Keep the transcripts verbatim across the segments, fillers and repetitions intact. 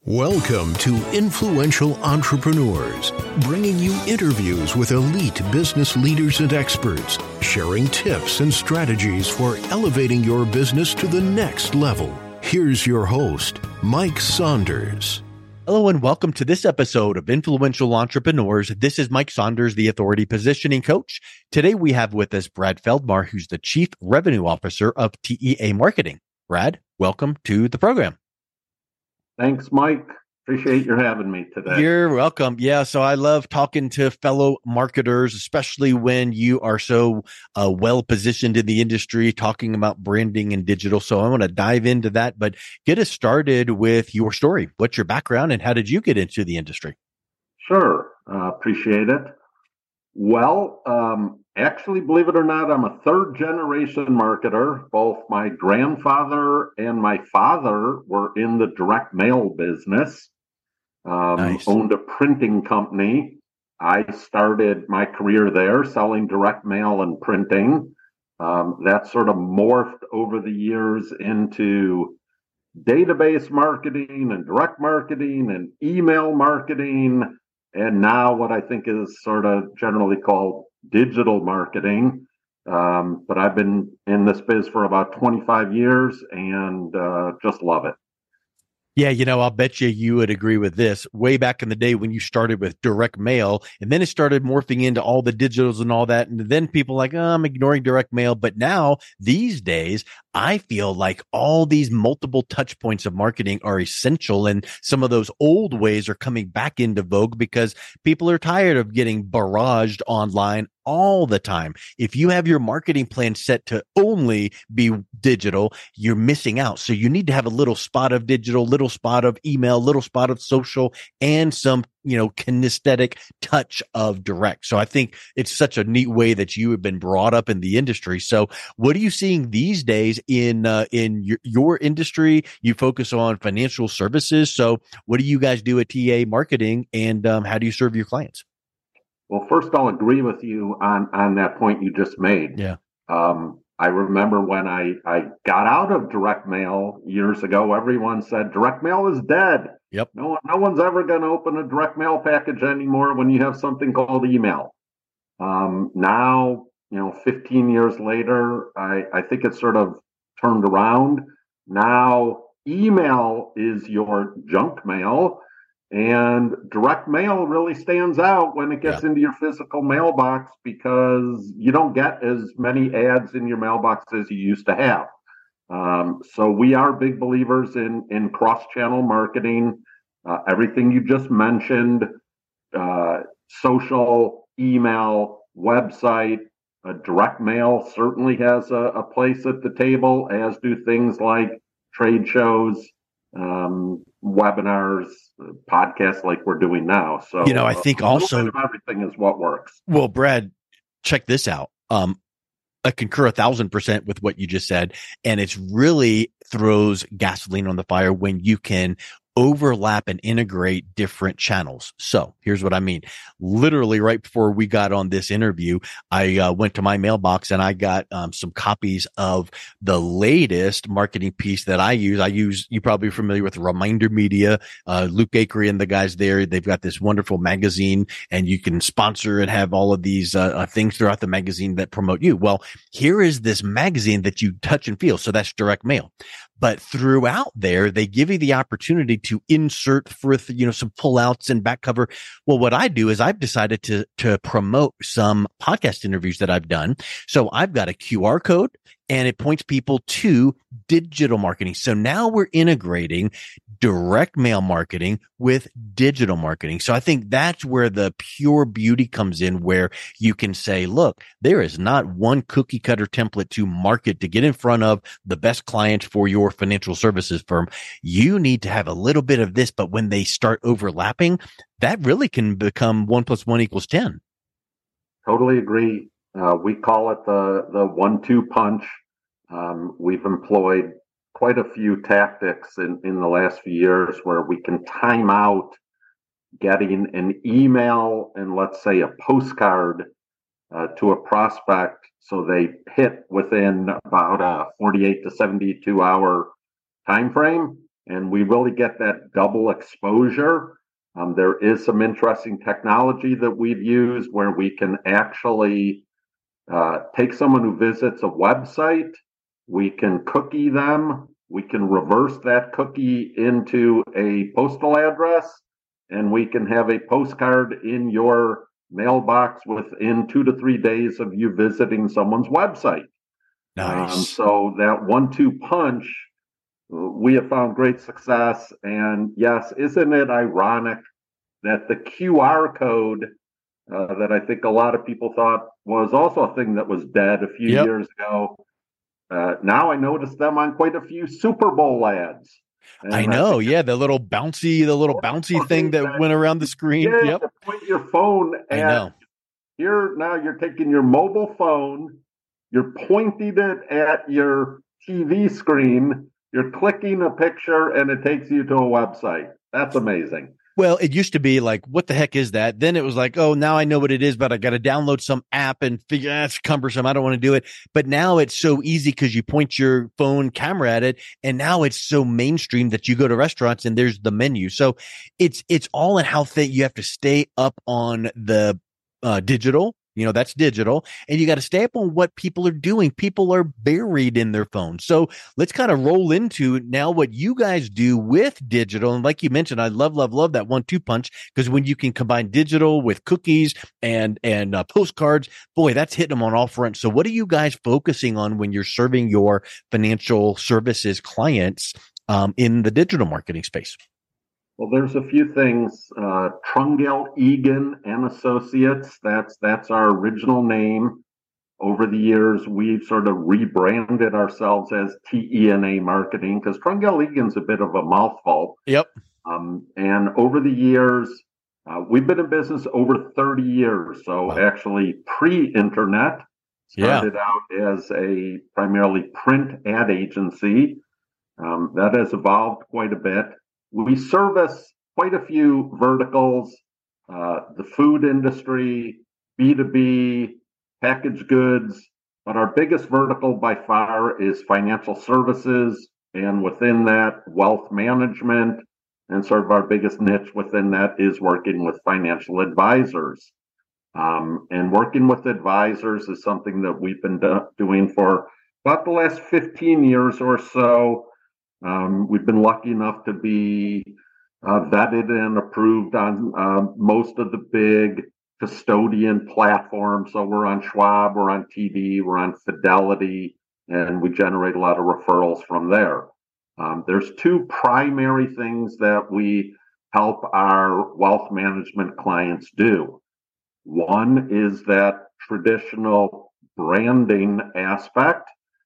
Welcome to Influential Entrepreneurs, bringing you interviews with elite business leaders and experts, sharing tips and strategies for elevating your business to the next level. Here's your host, Mike Saunders. Hello and welcome to this episode of Influential Entrepreneurs. This is Mike Saunders, the Authority Positioning Coach. Today we have with us Brad Feldmar, who's the Chief Revenue Officer of T E A Marketing. Brad, welcome to the program. Thanks, Mike. Appreciate your having me today. You're welcome. Yeah, so I love talking to fellow marketers, especially when you are so uh, well positioned in the industry, talking about branding and digital. So I want to dive into that, but get us started with your story. What's your background and how did you get into the industry? Sure. Uh, appreciate it. Well, um, actually, believe it or not, I'm a third generation marketer. Both my grandfather and my father were in the direct mail business. Um, Nice. Owned a printing company. I started my career there selling direct mail and printing. Um, that sort of morphed over the years into database marketing and direct marketing and email marketing. And now what I think is sort of generally called digital marketing. Um, but I've been in this biz for about twenty-five years and uh, just love it. Yeah, you know, I'll bet you you would agree with this. Way back in the day when you started with direct mail, and then it started morphing into all the digitals and all that. And then people like, oh, I'm ignoring direct mail. But now these days, I feel like all these multiple touch points of marketing are essential. And some of those old ways are coming back into vogue because people are tired of getting barraged online all the time. If you have your marketing plan set to only be digital, you're missing out. So you need to have a little spot of digital, little spot of email, little spot of social, and some, you know, kinesthetic touch of direct. So I think it's such a neat way that you have been brought up in the industry. So what are you seeing these days in, uh, in your, your industry? You focus on financial services. So what do you guys do at T E A Marketing, and um, how do you serve your clients? Well, first, I'll agree with you on, on that point you just made. Yeah. Um, I remember when I, I got out of direct mail years ago, everyone said direct mail is dead. Yep. No, no one's ever going to open a direct mail package anymore when you have something called email. Um, now, you know, fifteen years later, I, I think it's sort of turned around. Now, email is your junk mail. And direct mail really stands out when it gets Yeah. into your physical mailbox because you don't get as many ads in your mailbox as you used to have. Um, so we are big believers in, in cross-channel marketing. Uh, everything you just mentioned, uh, social, email, website, uh, direct mail certainly has a, a place at the table, as do things like trade shows, um, webinars, podcasts like we're doing now. So, You know, I think a little also- bit of everything is what works. Well, Brad, check this out. Um, I concur a thousand percent with what you just said. And it's really throws gasoline on the fire when you can overlap and integrate different channels. So here's what I mean. Literally right before we got on this interview, I uh, went to my mailbox and I got um, some copies of the latest marketing piece that I use. I use, you're probably familiar with Reminder Media, uh, Luke Acree and the guys there. They've got this wonderful magazine and you can sponsor and have all of these uh, uh, things throughout the magazine that promote you. Well, here is this magazine that you touch and feel. So that's direct mail. But throughout there, they give you the opportunity to insert for, you know, some pullouts and back cover. Well, what I do is I've decided to, to promote some podcast interviews that I've done. So I've got a Q R code and it points people to digital marketing. So now we're integrating direct mail marketing with digital marketing. So I think that's where the pure beauty comes in, where you can say, look, there is not one cookie cutter template to market to get in front of the best clients for your financial services firm. You need to have a little bit of this, but when they start overlapping, that really can become one plus one equals ten. Totally agree. Uh, we call it the, the one two punch. Um, we've employed quite a few tactics in, in the last few years where we can time out getting an email and, let's say, a postcard uh, to a prospect so they hit within about a forty-eight to seventy-two hour time frame. and we really get that double exposure. Um, there is some interesting technology that we've used where we can actually uh, take someone who visits a website, we can cookie them, we can reverse that cookie into a postal address, and we can have a postcard in your mailbox within two to three days of you visiting someone's website. Nice. Um, so that one-two punch, we have found great success. And yes, isn't it ironic that the Q R code uh, that I think a lot of people thought was also a thing that was dead a few Yep. years ago, uh, now I notice them on quite a few Super Bowl ads. And I know. I yeah. The little bouncy, the little bouncy thing that, that went around the screen. Yeah, yep. to point your phone at. I know. Here, now you're taking your mobile phone, you're pointing it at your T V screen, you're clicking a picture, and it takes you to a website. That's amazing. Well, it used to be like, what the heck is that? Then it was like, oh, now I know what it is, but I got to download some app and figure that's cumbersome. I don't want to do it. But now it's so easy because you point your phone camera at it. And now it's so mainstream that you go to restaurants and there's the menu. So it's, it's all in how thick you have to stay up on the uh, digital. You know, that's digital, and you got to stay up on what people are doing. People are buried in their phones. So let's kind of roll into now what you guys do with digital. And like you mentioned, I love, love, love that one, two punch, because when you can combine digital with cookies and, and uh, postcards, boy, that's hitting them on all fronts. So what are you guys focusing on when you're serving your financial services clients um, in the digital marketing space? Well, there's a few things. Uh, Trungell Egan and Associates. That's that's our original name. Over the years, we've sort of rebranded ourselves as T E N A Marketing because Trungell Egan's a bit of a mouthful. Yep. Um, and over the years, uh, we've been in business over thirty years. So wow. Actually, pre-internet, started yeah. out as a primarily print ad agency. Um, that has evolved quite a bit. We service quite a few verticals, uh, the food industry, B two B, packaged goods, but our biggest vertical by far is financial services, and within that, wealth management, and sort of our biggest niche within that is working with financial advisors. Um, and working with advisors is something that we've been do- doing for about the last fifteen years or so. Um, we've been lucky enough to be uh, vetted and approved on uh, most of the big custodian platforms. So we're on Schwab, we're on T D, we're on Fidelity, and we generate a lot of referrals from there. Um, there's two primary things that we help our wealth management clients do. One is that traditional branding aspect.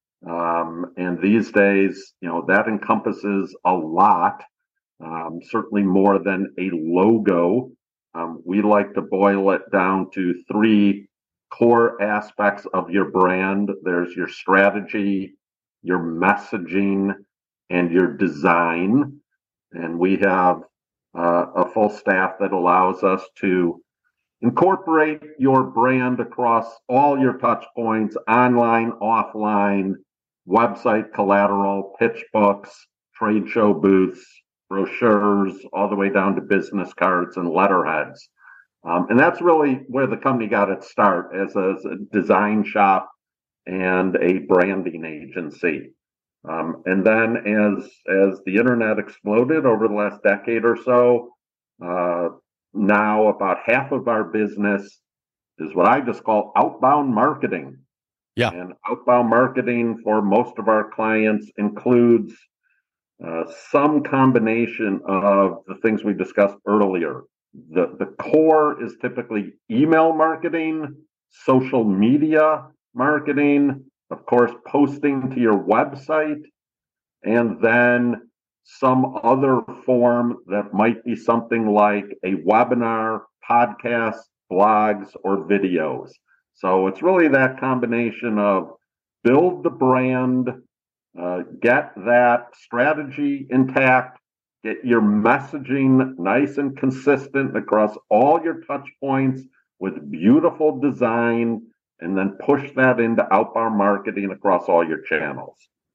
Um, and these days, you know, that encompasses a lot, um, certainly more than a logo. Um, we like to boil it down to three core aspects of your brand. There's your strategy, your messaging, and your design. And we have uh, a full staff that allows us to incorporate your brand across all your touch points, online, offline, website collateral, pitch books, trade show booths, brochures, all the way down to business cards and letterheads. Um, and that's really where the company got its start as a, as a design shop and a branding agency. Um, and then as, as the internet exploded over the last decade or so, uh, now about half of our business is what I just call outbound marketing. Yeah. And outbound marketing for most of our clients includes uh, some combination of the things we discussed earlier. The, the core is typically email marketing, social media marketing, of course, posting to your website, and then some other form that might be something like a webinar, podcast, blogs, or videos. So it's really that combination of build the brand, uh, get that strategy intact, get your messaging nice and consistent across all your touch points with beautiful design, and then push that into outbound marketing across all your channels.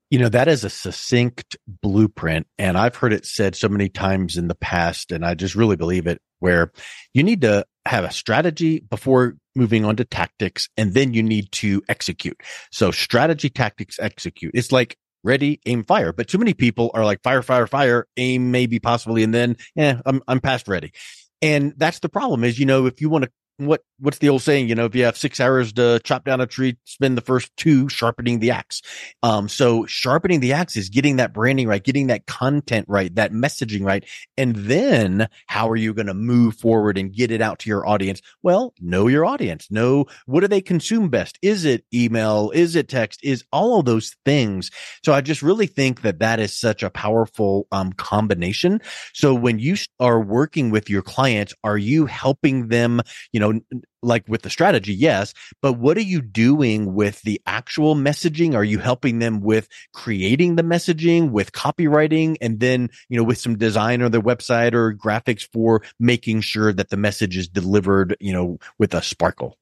You know, that is a succinct blueprint. And I've heard it said so many times in the past, and I just really believe it, where you need to have a strategy before moving on to tactics, and then you need to execute. So strategy, tactics, execute. It's like ready, aim, fire. But too many people are like fire, fire, fire, aim, maybe, possibly, and then, yeah, I'm, I'm past ready. And that's the problem is, you know, if you want to, what, what's the old saying? You know, if you have six hours to chop down a tree, spend the first two sharpening the axe. Um, so sharpening the axe is getting that branding right, getting that content right, that messaging right. And then how are you going to move forward and get it out to your audience? Well, know your audience. Know what do they consume best? Is it email? Is it text? Is all of those things? So I just really think that that is such a powerful, um, combination. So when you are working with your clients, are you helping them, you know, like with the strategy, yes, but what are you doing with the actual messaging? Are you helping them with creating the messaging, with copywriting, and then, you know, with some design or their website or graphics for making sure that the message is delivered, you know, with a sparkle?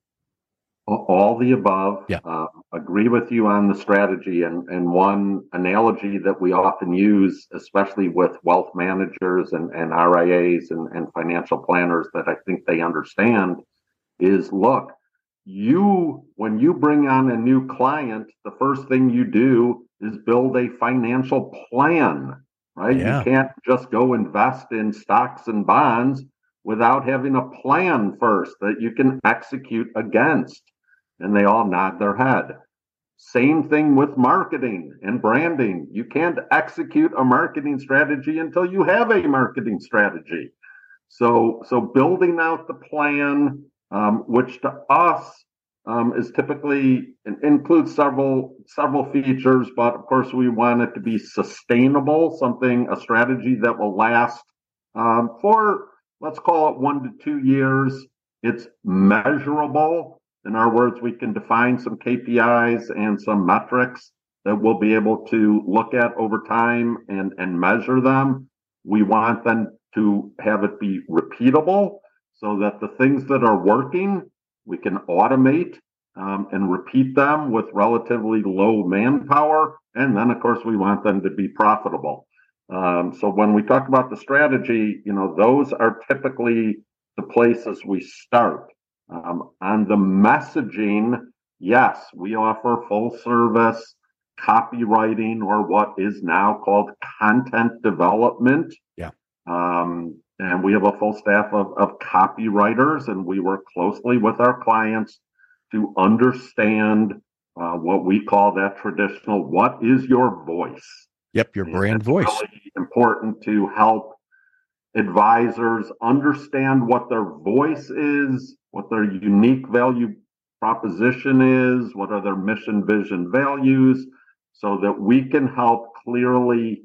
All the above. Yeah. Uh, agree with you on the strategy. And, and one analogy that we often use, especially with wealth managers and, and R I As and, and financial planners that I think they understand, is look, you, when you bring on a new client, the first thing you do is build a financial plan, right? Yeah. You can't just go invest in stocks and bonds without having a plan first that you can execute against. And they all nod their head. Same thing with marketing and branding. You can't execute a marketing strategy until you have a marketing strategy. So, so building out the plan, um, which to us um, is typically includes several several features, but of course we want it to be sustainable, something a strategy that will last um, for, let's call it one to two years. It's measurable. In our words, we can define some K P Is and some metrics that we'll be able to look at over time and, and measure them. We want them to have it be repeatable so that the things that are working, we can automate um, and repeat them with relatively low manpower. And then, of course, we want them to be profitable. Um, so when we talk about the strategy, you know, those are typically the places we start. Um, on the messaging, yes, we offer full service copywriting, or what is now called content development. Yeah. Um, and we have a full staff of, of copywriters, and we work closely with our clients to understand uh, what we call that traditional, what is your voice? Yep, your brand voice. It's really important to help advisors understand what their voice is, what their unique value proposition is, what are their mission, vision, values, so that we can help clearly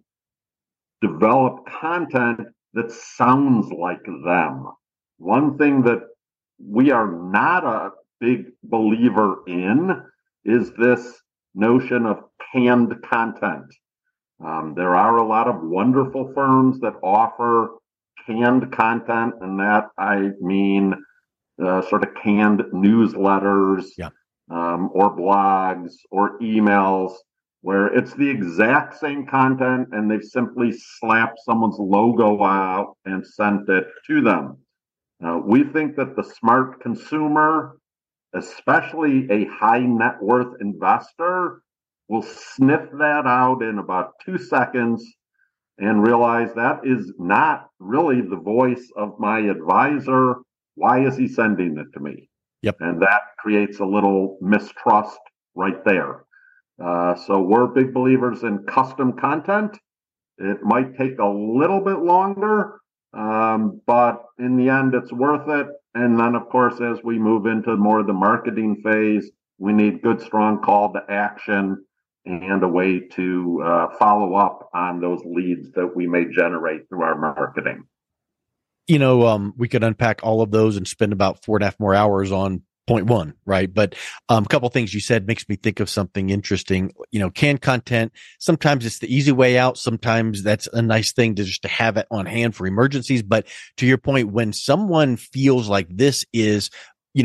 develop content that sounds like them. One thing that we are not a big believer in is this notion of canned content. Um, there are a lot of wonderful firms that offer canned content, and that I mean uh, sort of canned newsletters, yeah. um, or blogs or emails, where it's the exact same content and they've simply slapped someone's logo out and sent it to them. Uh, we think that the smart consumer, especially a high net worth investor, will sniff that out in about two seconds and realize that is not really the voice of my advisor. Why is he sending it to me? Yep. And that creates a little mistrust right there. Uh, so we're big believers in custom content. It might take a little bit longer, um, but in the end, it's worth it. And then, of course, as we move into more of the marketing phase, we need good, strong call to action and a way to uh, follow up on those leads that we may generate through our marketing. You know, um, we could unpack all of those and spend about four and a half more hours on point one, right? But um, a couple of things you said makes me think of something interesting. You know, canned content, sometimes it's the easy way out. Sometimes that's a nice thing to just to have it on hand for emergencies. But to your point, when someone feels like this is, you know,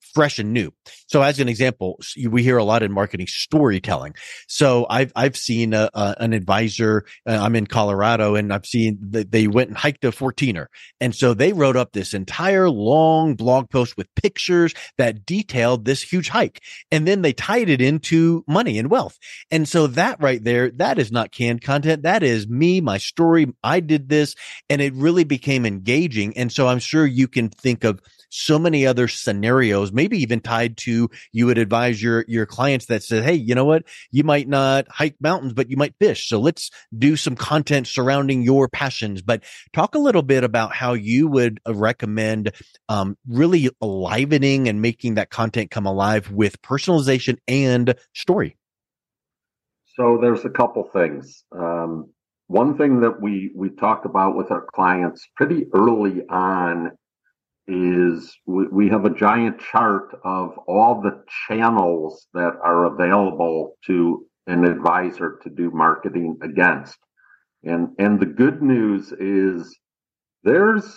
fresh and new. So as an example, we hear a lot in marketing storytelling. So I've, I've seen a, a, an advisor, uh, I'm in Colorado, and I've seen that they went and hiked a fourteener. And so they wrote up this entire long blog post with pictures that detailed this huge hike. And then they tied it into money and wealth. And so that right there, that is not canned content. That is me, my story. I did this, and it really became engaging. And so I'm sure you can think of so many other scenarios, maybe even tied to you would advise your, your clients that said, hey, you know what? You might not hike mountains, but you might fish. So let's do some content surrounding your passions. But talk a little bit about how you would recommend um, really enlivening and making that content come alive with personalization and story. So there's a couple things. Um, one thing that we, we talk about with our clients pretty early on is we, we have a giant chart of all the channels that are available to an advisor to do marketing against. And, and the good news is there's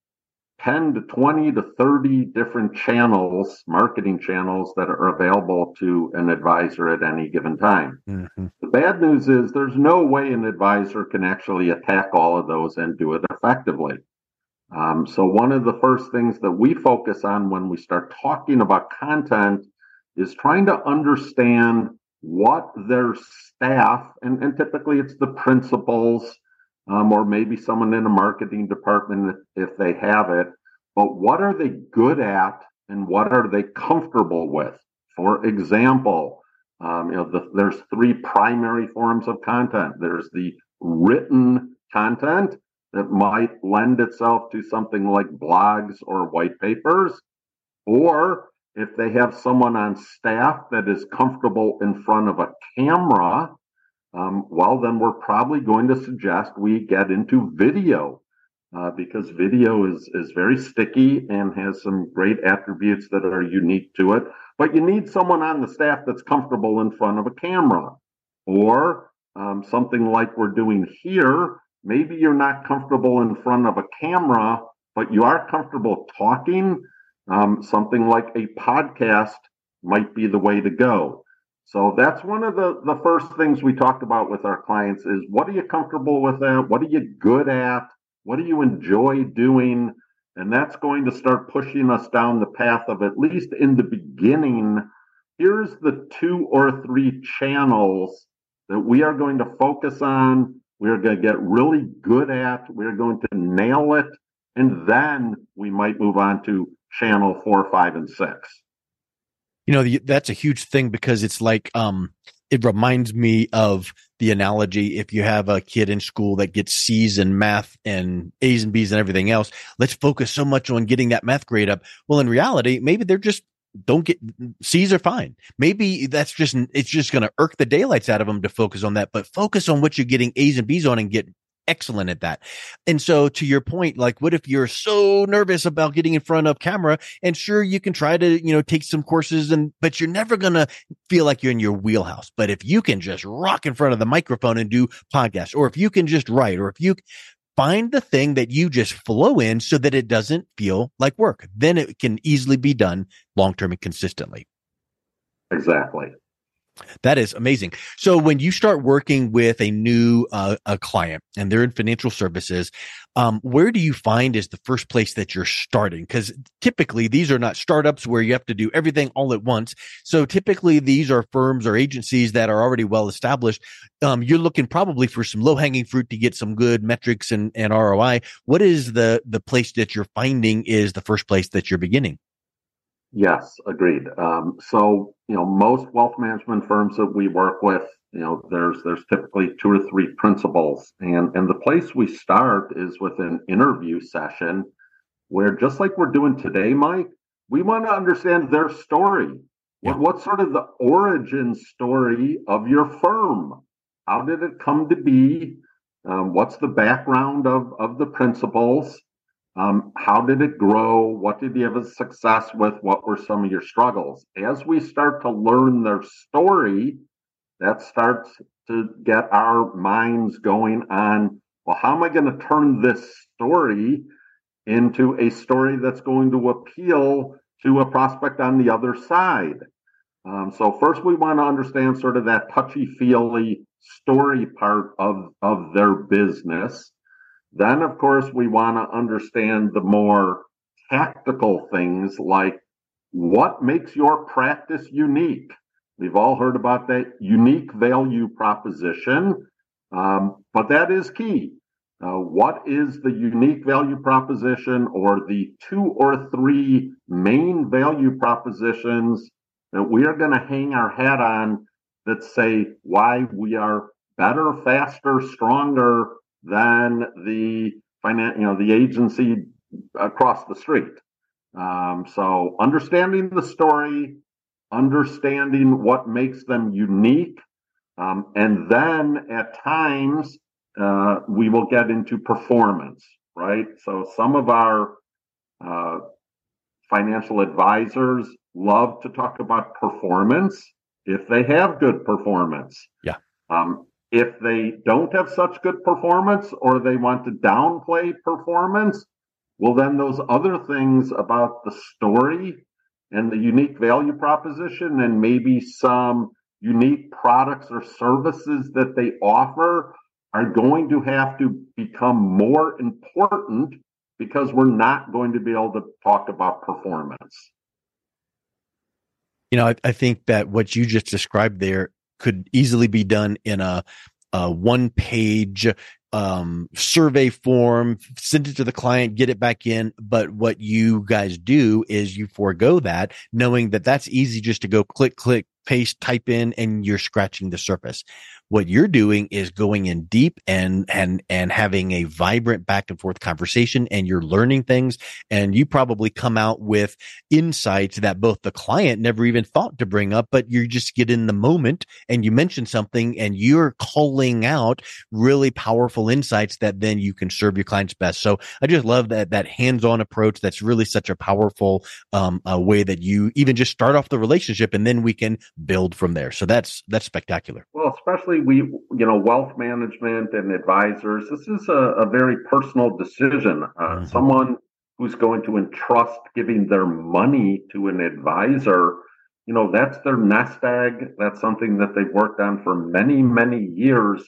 ten to twenty to thirty different channels, marketing channels that are available to an advisor at any given time. Mm-hmm. The bad news is there's no way an advisor can actually attack all of those and do it effectively. Um, so one of the first things that we focus on when we start talking about content is trying to understand what their staff, and, and typically it's the principals, um, or maybe someone in a marketing department if they have it, but what are they good at and what are they comfortable with? For example, um, you know, the, there's three primary forms of content. There's the written content that might lend itself to something like blogs or white papers, or if they have someone on staff that is comfortable in front of a camera, um, well, then we're probably going to suggest we get into video uh, because video is, is very sticky and has some great attributes that are unique to it. But you need someone on the staff that's comfortable in front of a camera, or um, something like we're doing here. Maybe you're not comfortable in front of a camera, but you are comfortable talking. Um, something like a podcast might be the way to go. So that's one of the, the first things we talk about with our clients is what are you comfortable with that? What are you good at? What do you enjoy doing? And that's going to start pushing us down the path of, at least in the beginning, here's the two or three channels that we are going to focus on. We're going to get really good at. We're going to nail it. And then we might move on to channel four, five, and six. You know, the, that's a huge thing because it's like, um, it reminds me of the analogy. If you have a kid in school that gets C's in math and A's and B's and everything else, let's focus so much on getting that math grade up. Well, in reality, maybe they're just don't get C's are fine. Maybe that's just, it's just going to irk the daylights out of them to focus on that, but focus on what you're getting A's and B's on and get excellent at that. And so to your point, like what if you're so nervous about getting in front of camera, and sure, you can try to, you know, take some courses and, but you're never going to feel like you're in your wheelhouse. But if you can just rock in front of the microphone and do podcasts, or if you can just write, or if you find the thing that you just flow in so that it doesn't feel like work, then it can easily be done long-term and consistently. Exactly. That is amazing. So when you start working with a new uh, a client and they're in financial services, um, where do you find is the first place that you're starting? Because typically these are not startups where you have to do everything all at once. So typically these are firms or agencies that are already well established. Um, you're looking probably for some low hanging fruit to get some good metrics and, and R O I. What is the the place that you're finding is the first place that you're beginning? Yes, agreed. Um, so, you know, most wealth management firms that we work with, you know, there's there's typically two or three principals, and and the place we start is with an interview session where, just like we're doing today, Mike, we want to understand their story. Yeah. What, what's sort of the origin story of your firm? How did it come to be? Um, what's the background of of the principals? Um, how did it grow? What did you have a success with? What were some of your struggles? As we start to learn their story, that starts to get our minds going on, well, how am I going to turn this story into a story that's going to appeal to a prospect on the other side. Um, so first we want to understand sort of that touchy-feely story part of, of their business. Then, of course, we want to understand the more tactical things like what makes your practice unique. We've all heard about that unique value proposition, um, but that is key. Uh, what is the unique value proposition, or the two or three main value propositions that we are going to hang our hat on that say why we are better, faster, stronger than the finan- you know, the agency across the street. Um, so understanding the story, understanding what makes them unique, um, and then at times uh, we will get into performance, right? So some of our uh, financial advisors love to talk about performance if they have good performance. Yeah. Um, if they don't have such good performance, or they want to downplay performance, well, then those other things about the story and the unique value proposition and maybe some unique products or services that they offer are going to have to become more important, because we're not going to be able to talk about performance. You know, I, I think that what you just described there could easily be done in a, a one-page um, survey form, send it to the client, get it back in. But what you guys do is you forego that, knowing that that's easy just to go click, click, paste, type in, and you're scratching the surface. What you're doing is going in deep and, and, and having a vibrant back and forth conversation, and you're learning things, and you probably come out with insights that both the client never even thought to bring up, but you just get in the moment and you mention something and you're calling out really powerful insights that then you can serve your clients best. So I just love that, that hands-on approach. That's really such a powerful, um, a way that you even just start off the relationship, and then we can build from there. So that's, that's spectacular. Well, especially we, you know, wealth management and advisors, this is a, a very personal decision. Uh, mm-hmm. Someone who's going to entrust giving their money to an advisor, you know, that's their nest egg. That's something that they've worked on for many, many years.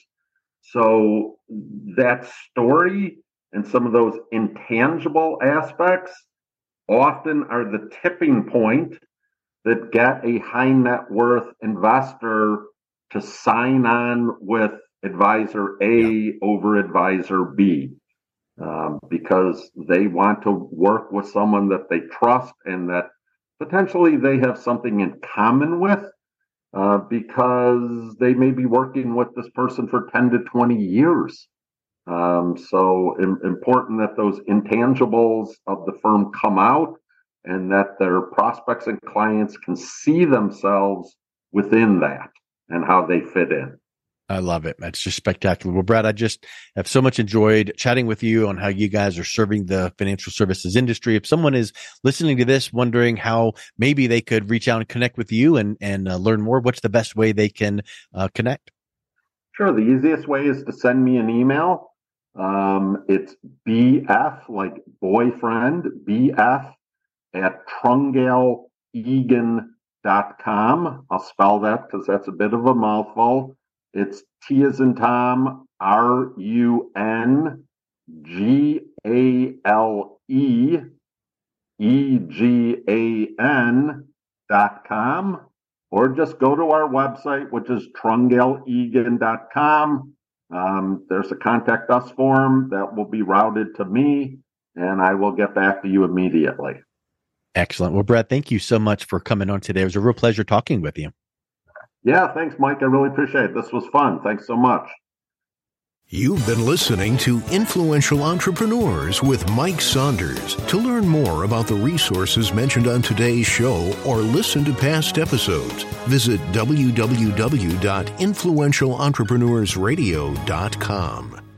So that story and some of those intangible aspects often are the tipping point that get a high net worth investor to sign on with advisor A yeah. over advisor B, um, because they want to work with someone that they trust and that potentially they have something in common with, uh, because they may be working with this person for ten to twenty years. Um, so im- important that those intangibles of the firm come out, and that their prospects and clients can see themselves within that and how they fit in. I love it. That's just spectacular. Well, Brad, I just have so much enjoyed chatting with you on how you guys are serving the financial services industry. If someone is listening to this wondering how maybe they could reach out and connect with you and, and uh, learn more, what's the best way they can uh, connect? Sure. The easiest way is to send me an email. Um, it's B F, like boyfriend, B F at trungale egan dot com. I'll spell that because that's a bit of a mouthful. It's T as in Tom, R U N G A L E E G A N dot com, or just go to our website, which is trungale egan dot com. Um, there's a contact us form that will be routed to me, and I will get back to you immediately. Excellent. Well, Brad, thank you so much for coming on today. It was a real pleasure talking with you. Yeah, thanks, Mike. I really appreciate it. This was fun. Thanks so much. You've been listening to Influential Entrepreneurs with Mike Saunders. To learn more about the resources mentioned on today's show or listen to past episodes, visit w w w dot influential entrepreneurs radio dot com.